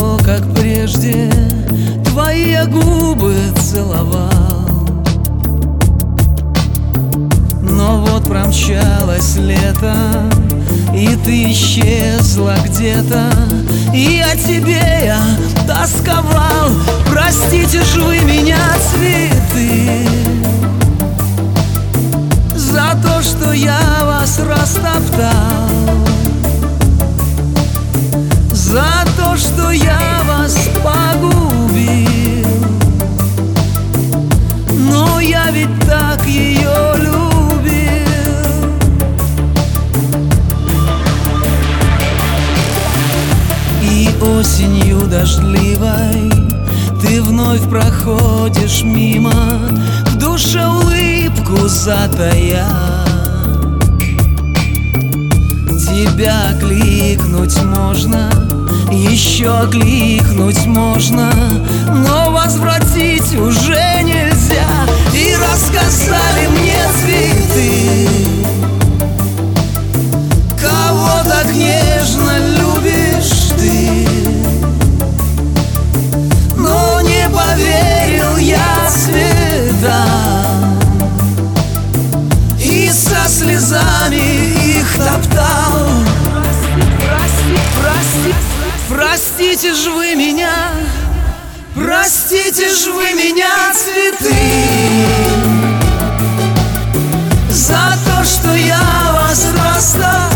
то, как прежде твои я губы целовал. Но вот промчалось лето, и ты исчезла где-то, и о тебе я тосковал. Простите ж вы меня, цветы, за то, что я вас растоптал, за то, что я вас погубил. Но я ведь так ее любил. И осенью дождливой ты вновь проходишь мимо, в душе улыбку затая. Тебя кликнуть можно, еще кликнуть можно, но возвратить уже нельзя. И рассказали мне цветы, кого так нежно любишь ты. Но не поверил я цветам, и со слезами их топтал. Простите ж вы меня, простите ж вы меня, цветы, за то, что я вас расстал.